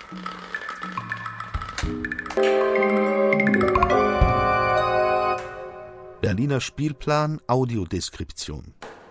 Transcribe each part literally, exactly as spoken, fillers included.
Berliner Spielplan Audiodeskription.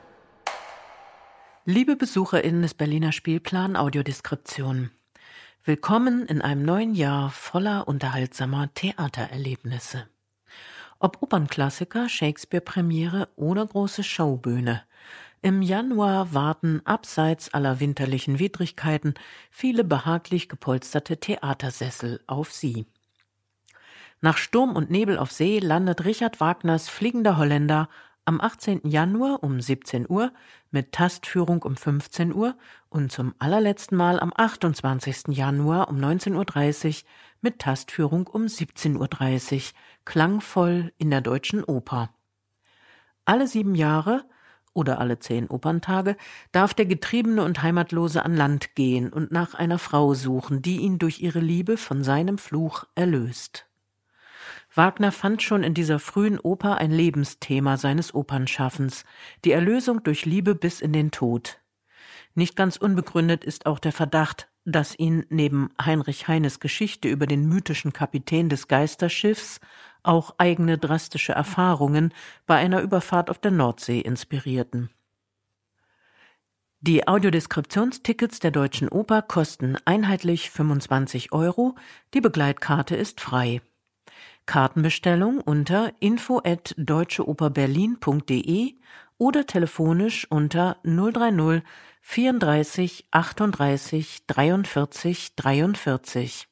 Liebe BesucherInnen des Berliner Spielplan Audiodeskription, willkommen in einem neuen Jahr voller unterhaltsamer Theatererlebnisse. Ob Opernklassiker, Shakespeare-Premiere oder große Showbühne, im Januar warten abseits aller winterlichen Widrigkeiten viele behaglich gepolsterte Theatersessel auf Sie. Nach Sturm und Nebel auf See landet Richard Wagners Fliegender Holländer am achtzehnten Januar um siebzehn Uhr mit Tastführung um fünfzehn Uhr und zum allerletzten Mal am achtundzwanzigsten Januar um neunzehn Uhr dreißig mit Tastführung um siebzehn Uhr dreißig, klangvoll in der Deutschen Oper. Alle sieben Jahre oder alle zehn Operntage darf der Getriebene und Heimatlose an Land gehen und nach einer Frau suchen, die ihn durch ihre Liebe von seinem Fluch erlöst. Wagner fand schon in dieser frühen Oper ein Lebensthema seines Opernschaffens, die Erlösung durch Liebe bis in den Tod. Nicht ganz unbegründet ist auch der Verdacht, dass ihn neben Heinrich Heines Geschichte über den mythischen Kapitän des Geisterschiffs auch eigene drastische Erfahrungen bei einer Überfahrt auf der Nordsee inspirierten. Die Audiodeskriptionstickets der Deutschen Oper kosten einheitlich fünfundzwanzig Euro, die Begleitkarte ist frei. Kartenbestellung unter info at deutscheoperberlin punkt de oder telefonisch unter null drei null vierunddreißig achtunddreißig dreiundvierzig dreiundvierzig.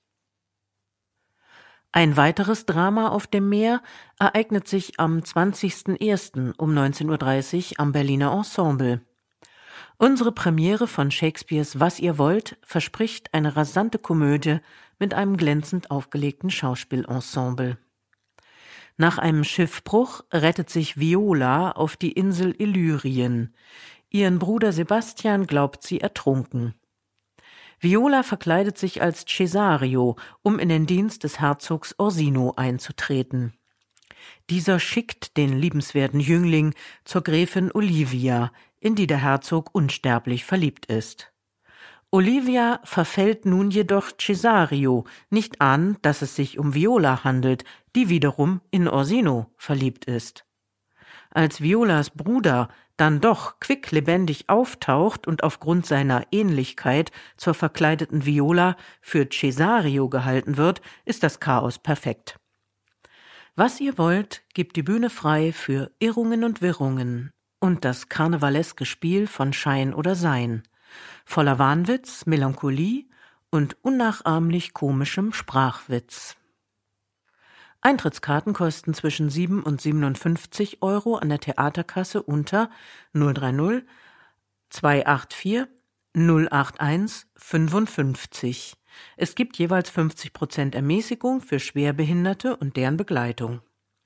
Ein weiteres Drama auf dem Meer ereignet sich am zwanzigsten ersten um neunzehn Uhr dreißig am Berliner Ensemble. Unsere Premiere von Shakespeares Was ihr wollt verspricht eine rasante Komödie mit einem glänzend aufgelegten Schauspielensemble. Nach einem Schiffbruch rettet sich Viola auf die Insel Illyrien. Ihren Bruder Sebastian glaubt sie ertrunken. Viola verkleidet sich als Cesario, um in den Dienst des Herzogs Orsino einzutreten. Dieser schickt den liebenswerten Jüngling zur Gräfin Olivia, in die der Herzog unsterblich verliebt ist. Olivia verfällt nun jedoch Cesario, nicht ahnend, dass es sich um Viola handelt, die wiederum in Orsino verliebt ist. Als Violas Bruder dann doch quicklebendig auftaucht und aufgrund seiner Ähnlichkeit zur verkleideten Viola für Cesario gehalten wird, ist das Chaos perfekt. Was ihr wollt, gibt die Bühne frei für Irrungen und Wirrungen und das karnevaleske Spiel von Schein oder Sein, voller Wahnwitz, Melancholie und unnachahmlich komischem Sprachwitz. Eintrittskarten kosten zwischen sieben und siebenundfünfzig Euro an der Theaterkasse unter null drei null zwei acht vier null acht eins fünfundfünfzig. Es gibt jeweils fünfzig Prozent Ermäßigung für Schwerbehinderte und deren Begleitung.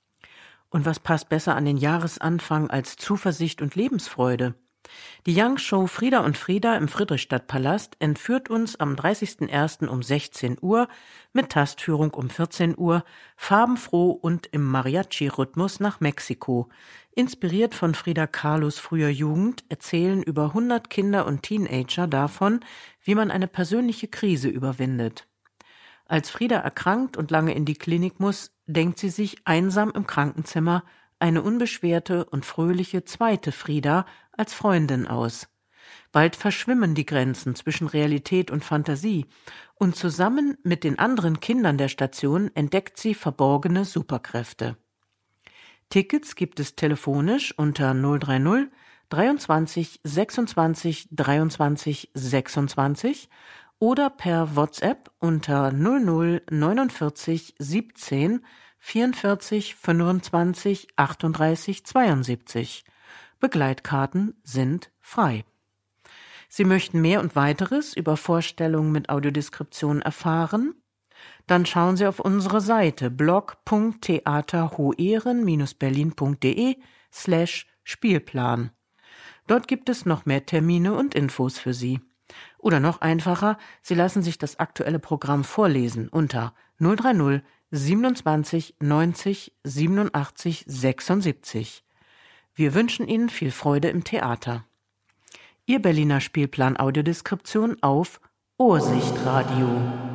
Und was passt besser an den Jahresanfang als Zuversicht und Lebensfreude? Die Young Show Frieda und Frieda im Friedrichstadtpalast entführt uns am dreißigsten ersten um sechzehn Uhr mit Tastführung um vierzehn Uhr farbenfroh und im Mariachi-Rhythmus nach Mexiko. Inspiriert von Frida Kahlos früher Jugend erzählen über hundert Kinder und Teenager davon, wie man eine persönliche Krise überwindet. Als Frida erkrankt und lange in die Klinik muss, denkt sie sich einsam im Krankenzimmer eine unbeschwerte und fröhliche zweite Frida als Freundin aus. Bald verschwimmen die Grenzen zwischen Realität und Fantasie und zusammen mit den anderen Kindern der Station entdeckt sie verborgene Superkräfte. Tickets gibt es telefonisch unter null drei null dreiundzwanzig sechsundzwanzig dreiundzwanzig sechsundzwanzig oder per WhatsApp unter null null neunundvierzig siebzehn vierundvierzig fünfundzwanzig achtunddreißig zweiundsiebzig. Begleitkarten sind frei. Sie möchten mehr und weiteres über Vorstellungen mit Audiodeskription erfahren? Dann schauen Sie auf unsere Seite blog punkt theaterhoeren berlin punkt de slash Spielplan. Dort gibt es noch mehr Termine und Infos für Sie. Oder noch einfacher, Sie lassen sich das aktuelle Programm vorlesen unter null drei null siebenundzwanzig neunzig siebenundachtzig sechsundsiebzig. Wir wünschen Ihnen viel Freude im Theater. Ihr Berliner Spielplan Audiodeskription auf Ohrsichtradio.